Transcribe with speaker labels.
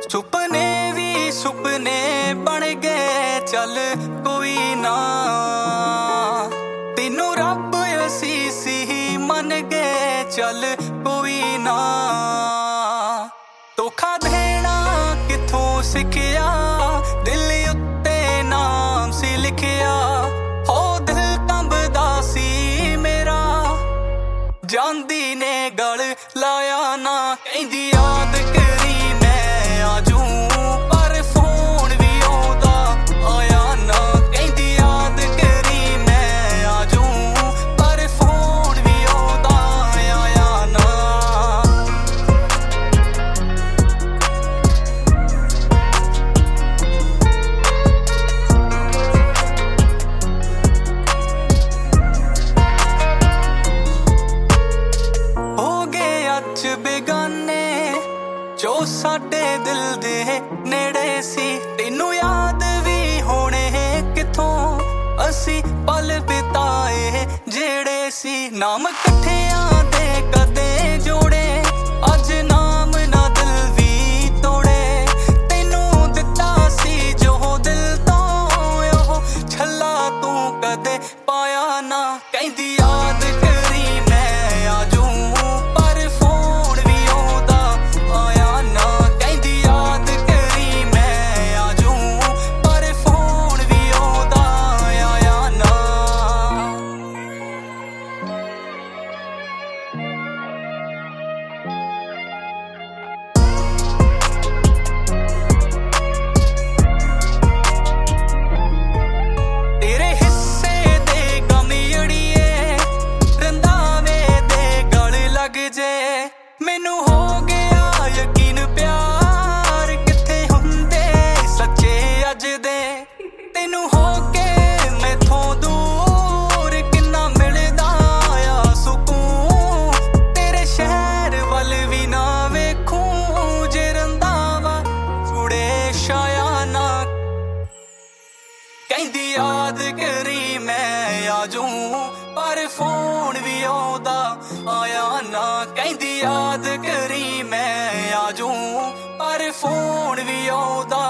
Speaker 1: ਸੁਪਨੇ ਵੀ ਸੁਪਨੇ ਬਣ ਗਏ, ਚੱਲ ਕੋਈ ਨਾ ਤੈਨੂੰ ਰੱਬ ਅਸੀਸ ਹੀ ਮੰਨ ਗਏ, ਚੱਲ ਕੋਈ ਨਾ ਧੋਖਾ ਦੇਣਾ ਕਿੱਥੋਂ ਸਿੱਖਿਆ, ਦਿਲ ਉੱਤੇ ਨਾਮ ਸੀ ਲਿਖਿਆ, ਹੋ ਦਿਲ ਕੰਬਦਾ ਸੀ ਮੇਰਾ, ਜਾਂਦੀ ਨੇ ਗਲ ਲਾਇਆ ਨਾ, ਕਹਿੰਦੀ ਯਾਦ ਕਰੀ ਮੈਂ ਆਜੂ, ਪਰ ਫੋਨ ਵੀ ਆਉਂਦਾ ਆਇਆ ਨਾ, ਕਹਿੰਦੀ ਯਾਦ ਕਰੀ ਮੈਂ ਆਜੂ, ਪਰ ਫੋਨ ਵੀ ਆਉਂਦਾ ਆਇਆ ਨਾ। ਹੋ ਗਏ ਅੱਜ ਬੇਗਾਨੇ ਜੋ ਸਾਡੇ ਦਿਲ ਦੇ ਨੇੜੇ ਸੀ, ਤੈਨੂੰ ਯਾਦ ਵੀ ਹੋਣੇ ਕਿੱਥੋਂ ਅਸੀਂ ਪਲ ਬਿਤਾਏ ਜਿਹੜੇ ਸੀ, ਨਾਮ ਇਕੱਠਿਆਂ ਦੇ ਕਦੇ ਜੋੜੇ, ਅੱਜ ਨਾਮ ਨਾ ਦਿਲ ਵੀ ਤੋੜੇ, ਤੈਨੂੰ ਦਿੱਤਾ ਸੀ ਜੋ ਦਿਲ ਤੋਂ ਉਹ ਛੱਲਾ ਤੂੰ ਕਦੇ ਪਾਇਆ ਨਾ, ਕਹਿੰਦੀ ਯਾਦ ਕਰੀ ਮੈਂ ਆਜੂ, ਪਰ ਫੋਨ ਵੀ ਆਉਂਦਾ ਆਇਆ ਨਾ, ਕਹਿੰਦੀ ਯਾਦ ਕਰੀ ਮੈਂ ਆਜੂ, ਪਰ ਫੋਨ ਵੀ ਆਉਂਦਾ ਆਇਆ ਨਾ। ਤੇਰੇ ਹਿੱਸੇ ਦੇ ਗਮ ਅੜੀਏ, ਰੰਧਾਵੇ ਦੇ ਗਲ ਲੱਗ ਜੇ, ਮੈਨੂੰ ਹੋ ਗਿਆ ਯਕੀਨ ਪਿਆਰ ਕਿੱਥੇ ਹੁੰਦੇ ਸੱਚੇ ਅੱਜ ਦੇ, ਤੈਨੂੰ ਹੋ ਕੇ ਮੈਥੋਂ ਦੂਰ ਕਿੰਨਾ ਮਿਲਦਾ ਆ ਸਕੂਨ, ਤੇਰੇ ਸ਼ਹਿਰ ਵੱਲ ਵੀ ਨਾ ਵੇਖੂੰ ਜੇ ਰੰਧਾਵਾ ਛੁੜੇ ਛਾਇਆ ਨਾ, ਕਹਿੰਦੀ ਯਾਦ ਕਰੀ ਮੈਂ ਆਜੂ, ਪਰ ਫੋਨ ਵੀ ਆਉਂਦਾ ਆਇਆ ਨਾ, ਕਹਿੰਦੀ ਯਾਦ ਕਰੀ ਮੈਂ ਆਜੂ, ਪਰ ਫੋਨ ਵੀ ਆਉਂਦਾ